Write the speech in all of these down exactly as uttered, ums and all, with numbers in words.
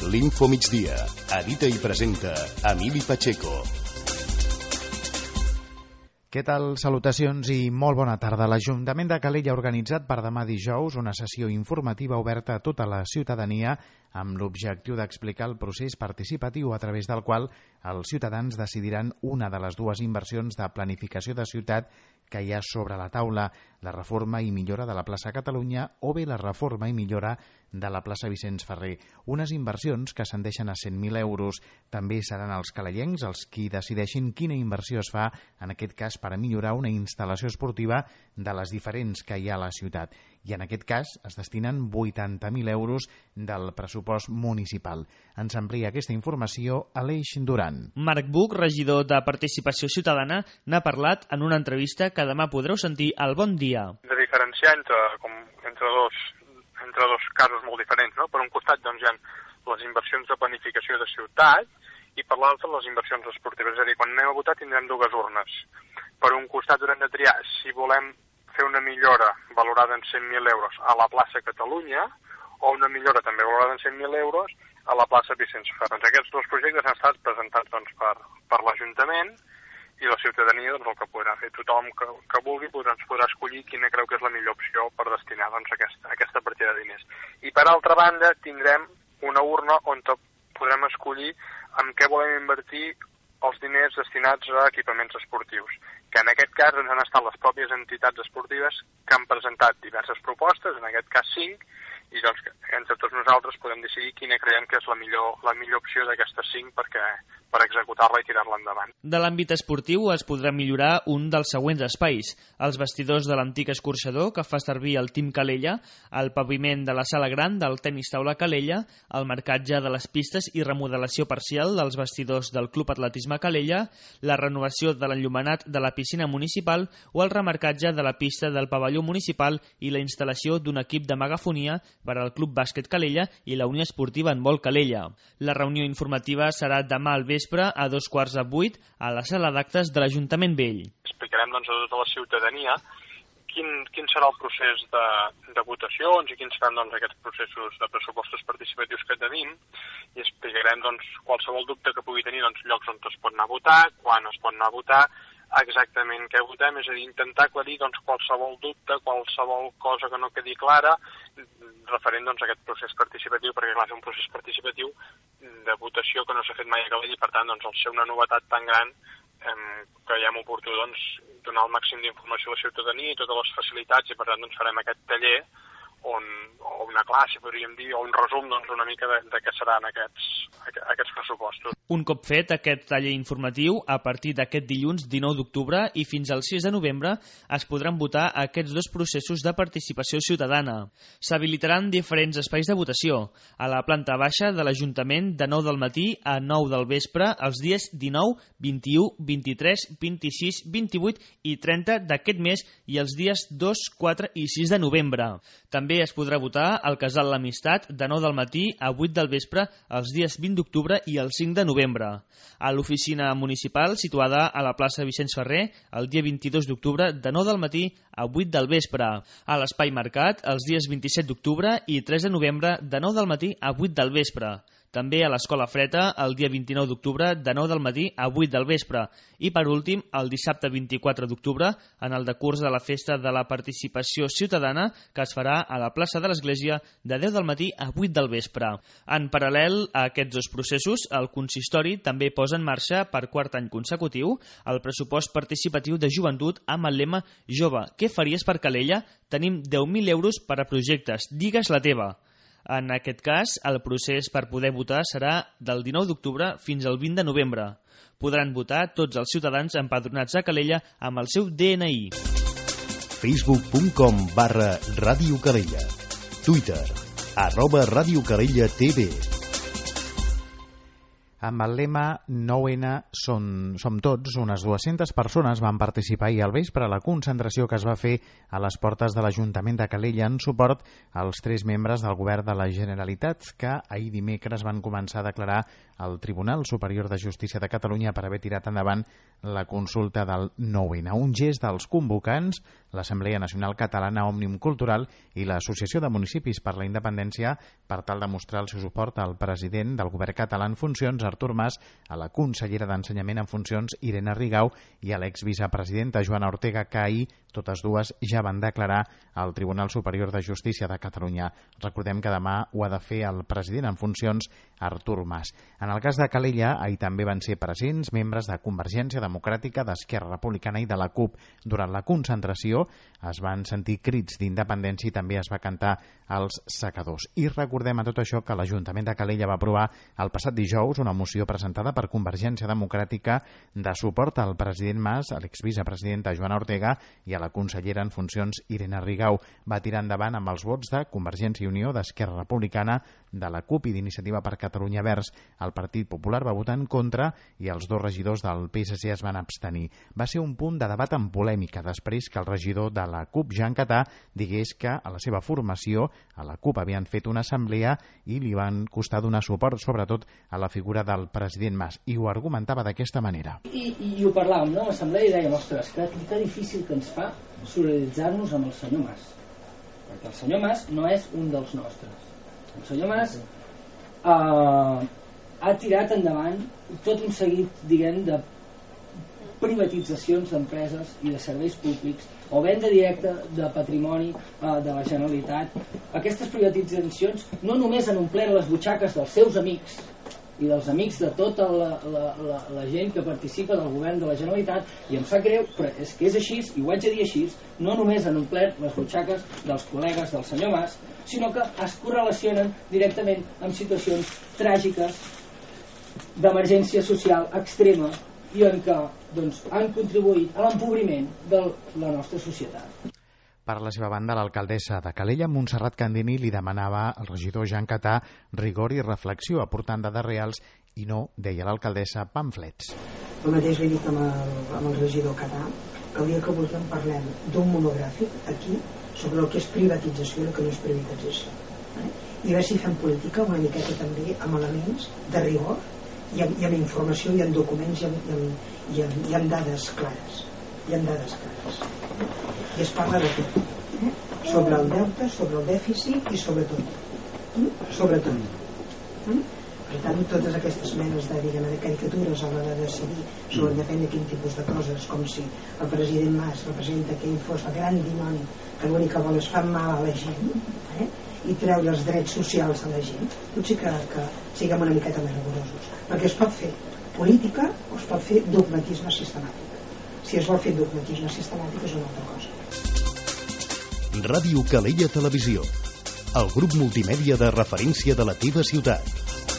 L'Info Migdia. Edita i presenta Emili Pacheco. Què tal? Salutacions i molt bona tarda. L'Ajuntament de Calella ha organitzat per demà dijous una sessió informativa oberta a tota la ciutadania amb l'objectiu d'explicar el procés participatiu a través del qual els ciutadans decidiran una de les dues inversions de planificació de ciutat que hi ha sobre la taula, la reforma i millora de la plaça Catalunya o bé la reforma i millora de la plaça Vicenç Ferrer. Unes inversions que ascendeixen a cent mil euros. També seran els calellencs els qui decideixin quina inversió es fa, en aquest cas per a millorar una instal·lació esportiva de les diferents que hi ha a la ciutat. I en aquest cas es destinen vuitanta mil euros del pressupost municipal. Ens amplia aquesta informació Aleix Duran. Marc Buch, regidor de Participació Ciutadana, n'ha parlat en una entrevista que demà podreu sentir al Bon Dia. De diferenciar entre, com, entre, dos, entre dos casos molt diferents, no? Per un costat doncs, hi ha les inversions de planificació de ciutat i per l'altre les inversions esportives. És a dir, quan anem a votar tindrem dues urnes. Per un costat haurem de triar si volem fer una millora valorada en cent mil euros a la plaça Catalunya o una millora també valorada en cent mil euros a la plaça Vicenç Ferrer. Doncs aquests dos projectes han estat presentats doncs, per, per l'Ajuntament i la ciutadania doncs, el que podrà fer. Tothom que, que vulgui podrà, ens podrà escollir quina creu que és la millor opció per destinar doncs, aquesta, aquesta partida de diners. I per altra banda tindrem una urna on podrem escollir en què volem invertir els diners destinats a equipaments esportius, que en aquest cas ens han estat les pròpies entitats esportives que han presentat diverses propostes, en aquest cas cinc, i doncs entre tots nosaltres podem decidir quina creiem que és la millor, la millor opció d'aquestes cinc perquè, per executar-la i tirar-la endavant. De l'àmbit esportiu es podrà millorar un dels següents espais: els vestidors de l'antic escorxador que fa servir el Team Calella, el paviment de la sala gran del tenis taula Calella, el marcatge de les pistes i remodelació parcial dels vestidors del Club Atletisme Calella, la renovació de l'enllumenat de la piscina municipal o el remarcatge de la pista del pavelló municipal i la instal·lació d'un equip de megafonia per al Club Bàsquet Calella i la Unió Esportiva Handbol Calella. La reunió informativa serà demà al vespre a dos quarts de vuit a la sala d'actes de l'Ajuntament Vell. Explicarem doncs, a tota la ciutadania quin, quin serà el procés de, de votacions i quins seran doncs, aquests processos de pressupostos participatius que tenim i explicarem doncs, qualsevol dubte que pugui tenir doncs, llocs on es pot anar a votar, quan es pot anar a votar, exactament què votem, és a dir, intentar aclarir doncs, qualsevol dubte, qualsevol cosa que no quedi clara referent doncs, a aquest procés participatiu, perquè clar, és un procés participatiu de votació que no s'ha fet mai a Calella i per tant doncs, al ser una novetat tan gran eh, creiem oportú doncs, donar el màxim d'informació a la ciutadania i totes les facilitats i per tant doncs, farem aquest taller on, o una classe, podríem dir, o un resum doncs, una mica de, de què seran aquests, aquests pressupostos. Un cop fet aquest taller informatiu, a partir d'aquest dilluns dinou d'octubre i fins al sis de novembre es podran votar aquests dos processos de participació ciutadana. S'habilitaran diferents espais de votació. A la planta baixa de l'Ajuntament de nou del matí a nou del vespre els dies dinou, vint-i-u, vint-i-tres, vint-i-sis, vint-i-vuit i trenta d'aquest mes i els dies dos, quatre i sis de novembre. També es podrà votar al Casal L'Amistat de nou del matí a vuit del vespre els dies vint d'octubre i el cinc de novembre. A l'oficina municipal situada a la plaça Vicenç Ferrer el dia vint-i-dos d'octubre de nou del matí a vuit del vespre. A l'Espai Mercat els dies vint-i-set d'octubre i tres de novembre de nou del matí a vuit del vespre. També a l'Escola Freta el dia vint-i-nou d'octubre de nou del matí a vuit del vespre. I per últim, el dissabte vint-i-quatre d'octubre, en el decurs de la Festa de la Participació Ciutadana, que es farà a la plaça de l'Església de deu del matí a vuit del vespre. En paral·lel a aquests dos processos, el consistori també posa en marxa per quart any consecutiu el pressupost participatiu de joventut amb el lema Jove, què faries per Calella? Tenim deu mil euros per a projectes, digues la teva. En aquest cas, el procés per poder votar serà del dinou d'octubre fins al vint de novembre. Podran votar tots els ciutadans empadronats a Calella amb el seu D N I. facebook punt com barra Ràdio Calella. Twitter, arroba Ràdio Calella T V. Amb el lema nou ena som, som tots, unes dues-centes persones van participar ahir al vespre a la concentració que es va fer a les portes de l'Ajuntament de Calella en suport als tres membres del govern de la Generalitat que ahir dimecres van començar a declarar al Tribunal Superior de Justícia de Catalunya per haver tirat endavant la consulta del nou ene, un gest dels convocants, l'Assemblea Nacional Catalana Òmnium Cultural i l'Associació de Municipis per la Independència, per tal de mostrar el seu suport al president del govern català en funcions, Artur Mas, a la consellera d'Ensenyament en funcions, Irene Rigau, i a l'exvicepresidenta Joana Ortega, que ahir totes dues ja van declarar al Tribunal Superior de Justícia de Catalunya. Recordem que demà ho ha de fer el president en funcions, Artur Mas. En el cas de Calella, ahir també van ser presents membres de Convergència Democràtica, d'Esquerra Republicana i de la CUP. Durant la concentració es van sentir crits d'independència i també es va cantar els secadors. I recordem a tot això que l'Ajuntament de Calella va aprovar el passat dijous una moció presentada per Convergència Democràtica de suport al president Mas, a l'exvicepresidenta Joana Ortega i a la consellera en funcions Irene Rigau. Va tirar endavant amb els vots de Convergència i Unió, d'Esquerra Republicana, de la CUP i d'Iniciativa per Catalunya Verds. El Partit Popular va votar en contra i els dos regidors del P S C es van abstenir. Va ser un punt de debat amb polèmica després que el regidor de la CUP, Jean Catà, digués que a la seva formació a la CUP havien fet una assemblea i li van costar donar suport sobretot a la figura del president Mas, i ho argumentava d'aquesta manera. I, i ho parlàvem, no?, a l'assemblea, i dèiem, ostres, que, que difícil que ens fa solidaritzar-nos amb el senyor Mas, perquè el senyor Mas no és un dels nostres. El senyor Mas eh, ha tirat endavant tot un seguit, diguem, de privatitzacions d'empreses i de serveis públics o venda directa de patrimoni eh, de la Generalitat. Aquestes privatitzacions no només han omplert les butxaques dels seus amics i dels amics de tota la, la, la, la gent que participa del govern de la Generalitat, i em sap greu, però és que és així, i ho haig de dir així, no només han omplert les butxaques dels col·legues del senyor Mas, sinó que es correlacionen directament amb situacions tràgiques d'emergència social extrema i en què doncs, han contribuït a l'empobriment de la nostra societat. Per la seva banda, l'alcaldessa de Calella, Montserrat Candini, li demanava al regidor Jean Catà rigor i reflexió, aportant dades reals i no, deia l'alcaldessa, pamflets. El mateix li dic amb el, amb el regidor Catà, que el dia que vulguem parlem d'un monogràfic aquí sobre el que és privatització i el que no és privatització. Eh? I a veure si fem política una miqueta també amb elements de rigor i amb, i amb informació i amb documents i amb, i amb, i amb, i amb dades clares. I amb dades clares. I es parla de tot, eh? Sobre el deute, sobre el dèficit i sobre tot, eh? sobre tot. Eh? Per tant, totes aquestes menes de, diguem, de caricatures a l'hora de decidir sobre depèn de quin tipus de coses, com si el president Mas representa que ell fos el gran dimoni que l'únic que vol és fer mal a la gent, eh? i treure els drets socials a la gent, potser que, que siguem una miqueta més rigorosos, perquè es pot fer política o es pot fer dogmatisme sistemàtic. Si es vol fer dogmatisme sistemàtic és una altra cosa. Ràdio Calella Televisió, el grup multimèdia de referència de la teva ciutat.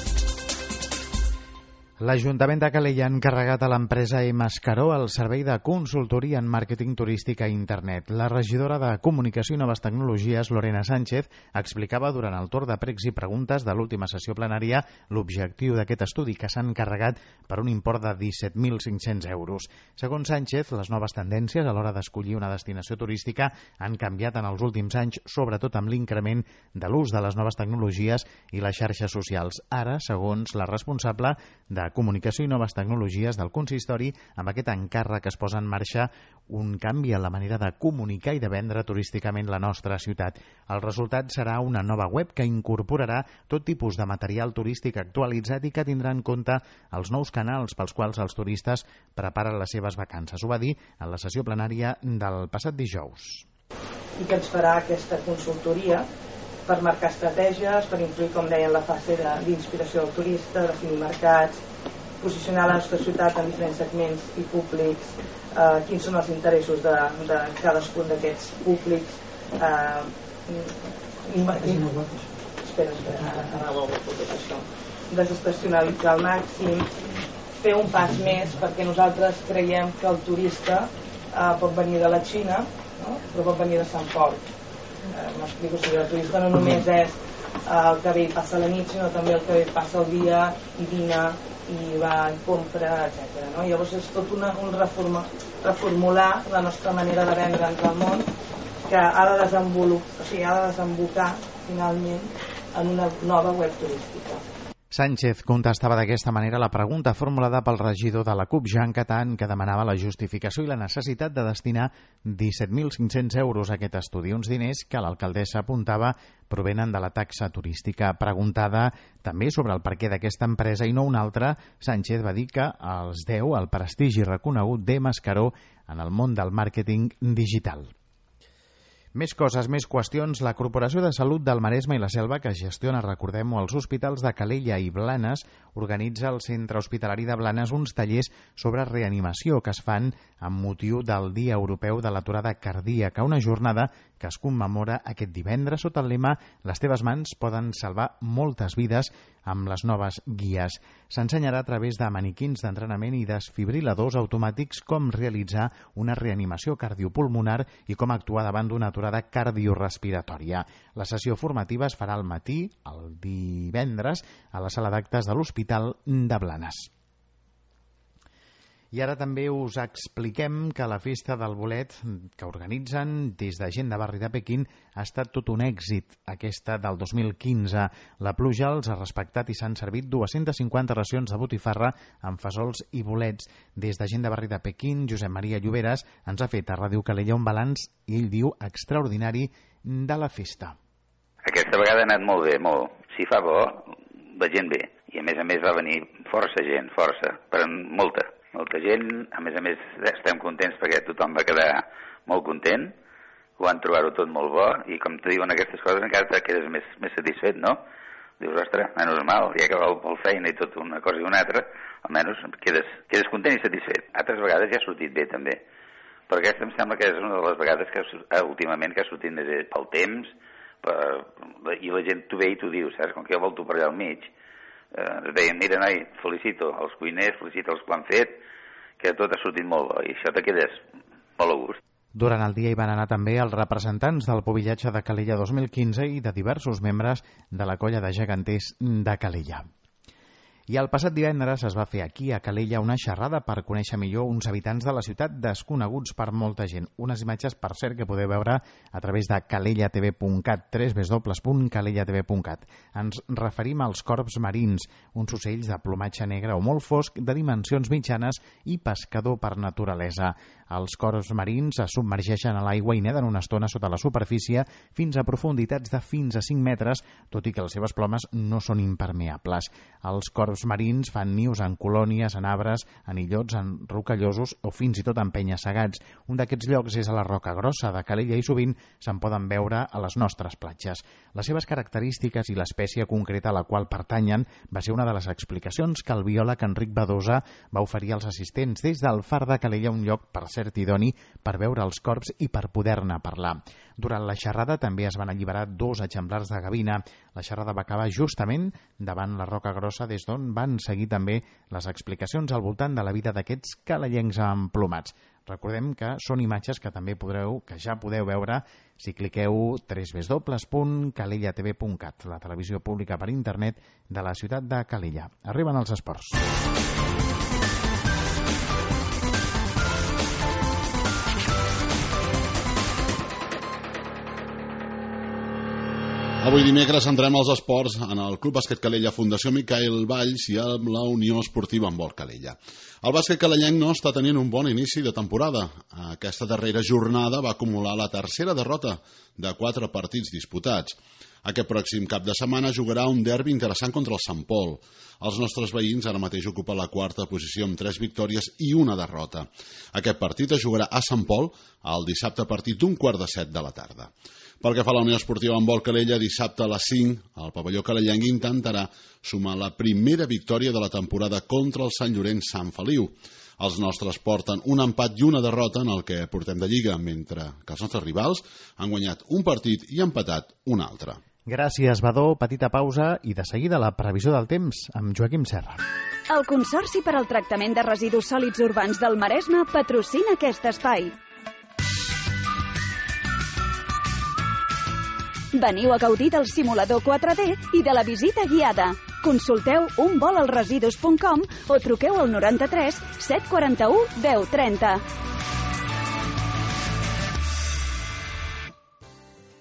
L'Ajuntament de Calella ha encarregat a l'empresa Mascaró el servei de consultoria en màrqueting turístic a internet. La regidora de Comunicació i Noves Tecnologies, Lorena Sánchez, explicava durant el torn de pregs i preguntes de l'última sessió plenària l'objectiu d'aquest estudi, que s'ha encarregat per un import de disset mil cinc-cents euros. Segons Sánchez, les noves tendències a l'hora d'escollir una destinació turística han canviat en els últims anys, sobretot amb l'increment de l'ús de les noves tecnologies i les xarxes socials. Ara, segons la responsable de Comunicació i Noves Tecnologies del Consistori, amb aquest encàrrec es posa en marxa un canvi en la manera de comunicar i de vendre turísticament la nostra ciutat. El resultat serà una nova web que incorporarà tot tipus de material turístic actualitzat i que tindrà en compte els nous canals pels quals els turistes preparen les seves vacances. Ho va dir en la sessió plenària del passat dijous. I que ens farà aquesta consultoria per marcar estratègies, per influir, com deia, en la fase d'inspiració del turista, definir mercats, posicionar la nostra ciutat en diferents segments i públics, eh, quins són els interessos de, de cadascun d'aquests públics, eh, espera, espera, ara ho tot això, desestacionalitzar al màxim, fer un pas més, perquè nosaltres creiem que el turista eh, pot venir de la Xina, no? Però pot venir de Sant Pol. Eh, m'explico, o sigui, el turista no només és eh, el que ve i passa la nit, sinó també el que ve i passa el dia i dina i va i compra, etcètera. No? Llavors és tot una, un reforma, reformular la nostra manera de vendre'ns al món, que ha de desenvolupar, o sigui, ha de desembocar finalment en una nova web turística. Sánchez contestava d'aquesta manera la pregunta formulada pel regidor de la CUP, Jean Catan, que demanava la justificació i la necessitat de destinar disset mil cinc-cents euros a aquest estudi, uns diners que l'alcaldessa apuntava provenen de la taxa turística. Preguntada també sobre el perquè d'aquesta empresa i no una altra, Sánchez va dir que els deu el prestigi reconegut de Mascaró en el món del màrqueting digital. Més coses, més qüestions. La Corporació de Salut del Maresme i la Selva, que gestiona, recordem-ho, els hospitals de Calella i Blanes, organitza al Centre Hospitalari de Blanes uns tallers sobre reanimació que es fan amb motiu del Dia Europeu de l'Aturada Cardíaca, una jornada que es commemora aquest divendres sota el lema «Les teves mans poden salvar moltes vides» amb les noves guies. S'ensenyarà a través de maniquins d'entrenament i desfibriladors automàtics com realitzar una reanimació cardiopulmonar i com actuar davant d'una aturada cardiorespiratòria. La sessió formativa es farà al matí, el divendres, a la sala d'actes de l'Hospital de Blanes. I ara també us expliquem que la festa del bolet que organitzen des de gent de barri de Pequín ha estat tot un èxit, aquesta del dos mil quinze. La pluja els ha respectat i s'han servit dues-centes cinquanta racions de botifarra amb fesols i bolets. Des de gent de barri de Pequín, Josep Maria Lloberes ens ha fet a Ràdio Calella un balanç, i ell diu, extraordinari de la festa. Aquesta vegada ha anat molt bé, molt. Si fa bo, la gent bé. I a més a més va venir força gent, força, però molta. Molta gent, a més a més estem contents perquè tothom va quedar molt content, ho van trobar-ho tot molt bo i com te diuen aquestes coses encara te quedes més, més satisfet, no? Dius, ostres, menys mal, ja que va pel feina i tot una cosa i una altra, almenys quedes, quedes content i satisfet. Altres vegades ja ha sortit bé també, però aquesta em sembla que és una de les vegades que últimament que ha sortit més bé pel temps per, i la gent t'ho ve i t'ho diu, saps? Com que jo volto per allà al mig. Eh, ens deien, mira noi, felicito els cuiners, felicito els que ho han fet, que tot ha sortit molt bo i això te quedes molt a gust. Durant el dia hi van anar també els representants del Pobillatge de Calella dos mil quinze i de diversos membres de la colla de geganters de Calella. I el passat divendres es va fer aquí, a Calella, una xerrada per conèixer millor uns habitants de la ciutat desconeguts per molta gent. Unes imatges, per cert, que podeu veure a través de calella t v punt cat, w w w punt calella t v punt cat. Ens referim als corbs marins, uns ocells de plomatge negre o molt fosc, de dimensions mitjanes i pescador per naturalesa. Els corbs marins es submergeixen a l'aigua i neden una estona sota la superfície fins a profunditats de fins a cinc metres, tot i que les seves plomes no són impermeables. Els corbs marins fan nius en colònies, en arbres, en illots, en rocallosos o fins i tot en penya-segats. Un d'aquests llocs és a la Roca Grossa de Calella i sovint se'n poden veure a les nostres platges. Les seves característiques i l'espècie concreta a la qual pertanyen va ser una de les explicacions que el biòleg Enric Badosa va oferir als assistents des del Far de Calella, un lloc per cert idoni per veure els corbs i per poder-ne parlar. Durant la xerrada també es van alliberar dos exemplars de gavina. La xerrada va acabar justament davant la Roca Grossa, des d'on van seguir també les explicacions al voltant de la vida d'aquests calellencs emplomats. Recordem que són imatges que també podreu, que ja podeu veure si cliqueu w w w punt calella t v punt cat, la televisió pública per internet de la ciutat de Calella. Arriben els esports. Avui dimecres entrem als esports en el Club Bàsquet Calella, Fundació Micael Valls i amb la Unió Esportiva Handbol Calella. El bàsquet calellenc no està tenint un bon inici de temporada. Aquesta darrera jornada va acumular la tercera derrota de quatre partits disputats. Aquest pròxim cap de setmana jugarà un derbi interessant contra el Sant Pol. Els nostres veïns ara mateix ocupen la quarta posició amb tres victòries i una derrota. Aquest partit es jugarà a Sant Pol el dissabte a partir d'un quart de set de la tarda. Pel que fa a la Unió Esportiva Handbol Calella, dissabte a les cinc, el pavelló calellenc intentarà sumar la primera victòria de la temporada contra el Sant Llorenç Sant Feliu. Els nostres porten un empat i una derrota en el que portem de Lliga, mentre que els nostres rivals han guanyat un partit i empatat un altre. Gràcies, Badó. Petita pausa i de seguida la previsió del temps amb Joaquim Serra. El Consorci per al Tractament de Residus Sòlids Urbans del Maresme patrocina aquest espai. Veniu a gaudir del simulador quatre D i de la visita guiada. Consulteu un vol als residus punt com o truqueu al noranta-tres set quaranta-u deu trenta.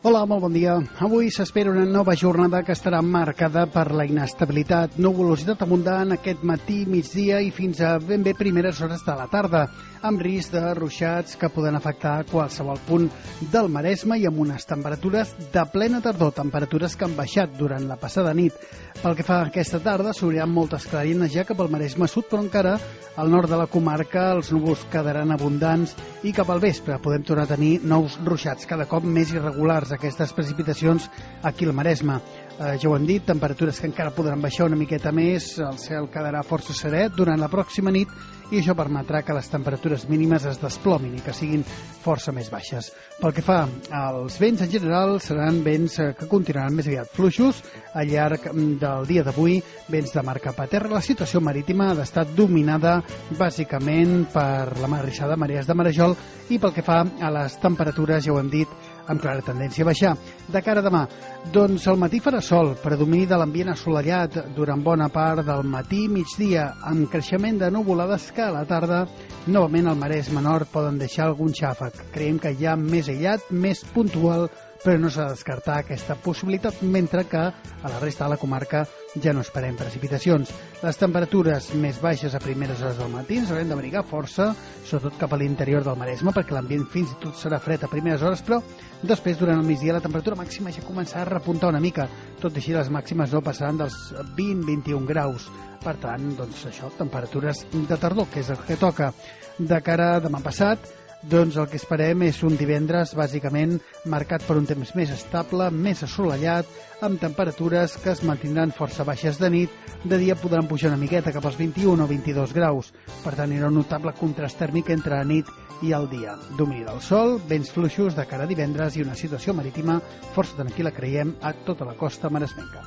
Hola, molt bon dia. Avui s'espera una nova jornada que estarà marcada per la inestabilitat, nuvolositat abundant aquest matí, migdia i fins a ben bé primeres hores de la tarda, amb risc de ruixats que poden afectar qualsevol punt del Maresme i amb unes temperatures de plena tardor, temperatures que han baixat durant la passada nit. Pel que fa a aquesta tarda, s'obriran moltes clarines ja cap al Maresme sud, però encara al nord de la comarca els núvols quedaran abundants i cap al vespre podem tornar a tenir nous ruixats, cada cop més irregulars aquestes precipitacions aquí al Maresme. Eh, ja ho hem dit, temperatures que encara podran baixar una miqueta més, el cel quedarà força serè durant la pròxima nit i això permetrà que les temperatures mínimes es desplomin i que siguin força més baixes. Pel que fa als vents, en general, seran vents que continuaran més aviat fluixos al llarg del dia d'avui, vents de mar cap a terra. La situació marítima ha d'estar dominada bàsicament per la mar rixada, marees de marejol, i pel que fa a les temperatures, ja ho hem dit, amb clara tendència a baixar. De cara a demà, doncs al matí farà sol, predomini de l'ambient assolellat durant bona part del matí i migdia, amb creixement de nuvolades que a la tarda, novament al Maresme Nord poden deixar algun xàfec. Creiem que ja més aïllat, més puntual, però no s'ha de descartar aquesta possibilitat, mentre que a la resta de la comarca ja no esperem precipitacions. Les temperatures més baixes a primeres hores del matí ens haurem d'abrigar força, sobretot cap a l'interior del Maresme, perquè l'ambient fins i tot serà fred a primeres hores, però després, durant el migdia, la temperatura màxima ja començarà a repuntar una mica. Tot i així, les màximes no passaran dels vint a vint-i-un graus. Per tant, doncs això, temperatures de tardor, que és el que toca. De cara a demà passat, doncs el que esperem és un divendres bàsicament marcat per un temps més estable, més assolellat, amb temperatures que es mantindran força baixes de nit. De dia podran pujar una miqueta cap als vint-i-un o vint-i-dos graus. Per tant, hi haurà un notable contrast tèrmic entre la nit i el dia. Domini del sol, vents fluixos de cara a divendres i una situació marítima força tranquil·la, creiem, a tota la costa maresmenca.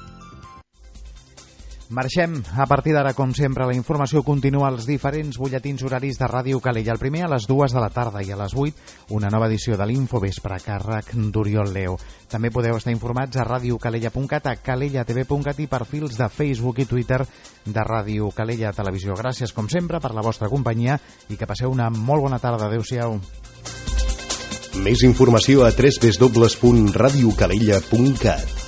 Marxem. A partir d'ara, com sempre, la informació continua als diferents butlletins horaris de Ràdio Calella. El primer a les dues de la tarda i a les vuit una nova edició de l'Infovespre a càrrec d'Oriol Leo. També podeu estar informats a radiocalella punt cat, a calellatv punt cat i perfils de Facebook i Twitter de Ràdio Calella Televisió. Gràcies, com sempre, per la vostra companyia i que passeu una molt bona tarda. Adéu-siau. Més informació a w w w punt radiocalella punt cat.